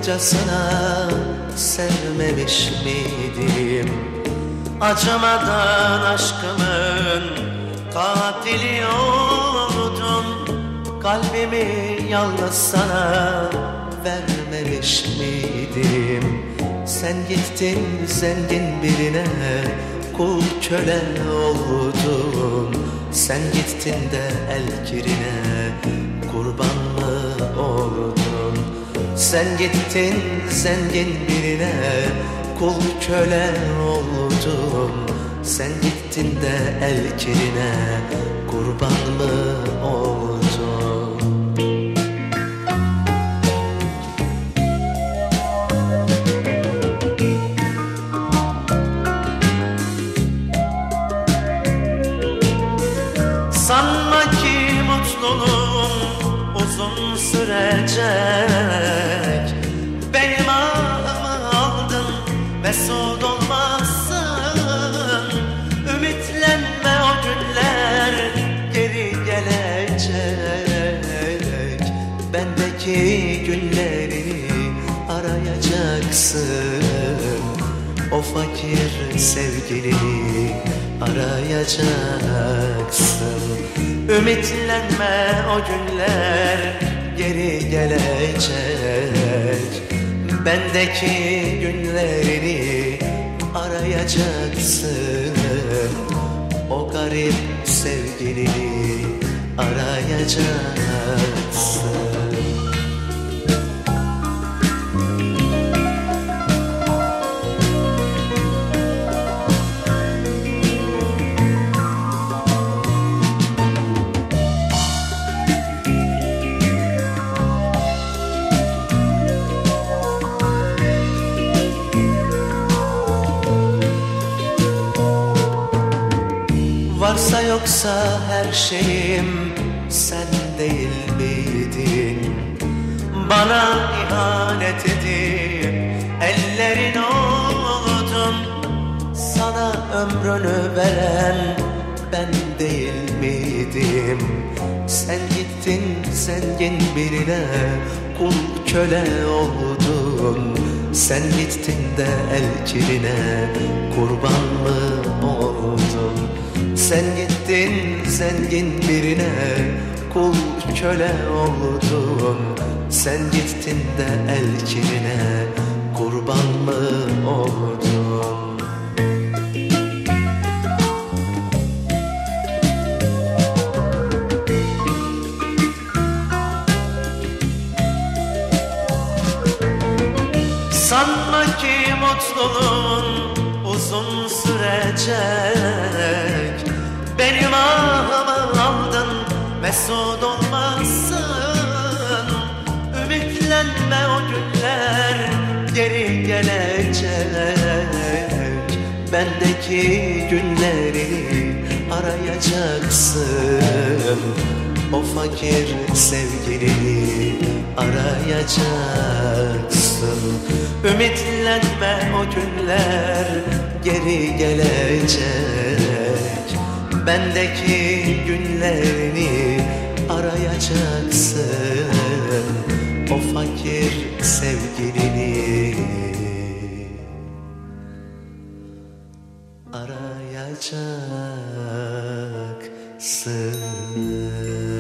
Acımasızcasına sevmemiş miydim? Acımadan aşkımın katili oldun. Kalbimi yalnız sana vermemiş miydim? Sen gittin zengin birine, kul köle oldun. Sen gittin de el kirine kurban mı oldun? Sen gittin zengin birine, kul köle oldun. Sen gittin de el kirine kurban mı oldun? Sanma ki mutluluğun uzun sürecek. Benim ahımı aldın, mesut olmazsın. Ümitlenme, o günler geri gelecek. Bendeki günlerini arayacaksın. O fakir sevgilini arayacaksın. Ümitlenme, o günler geri gelecek. Bendeki günlerini arayacaksın. O garip sevgilini arayacaksın. Varsa yoksa her şeyim sen değil miydin? Bana ihanet edip ellerin oldun. Sana ömrünü veren ben değil miydim? Sen gittin zengin birine, kul köle oldun. Sen gittin de el kirine kurban mı oldun? Sen gittin zengin birine, kul köle oldun. Sen gittin de el kirine kurban mı oldun? Sanma ki mutluluğun uzun sürecek. Benim ahımı aldın, mesut olmazsın. Ümitlenme, o günler geri gelecek. Bendeki günlerini arayacaksın. O fakir sevgilini arayacaksın. Ümitlenme, o günler geri gelecek. Bendeki günlerini arayacaksın. O fakir sevgilini arayacaksın.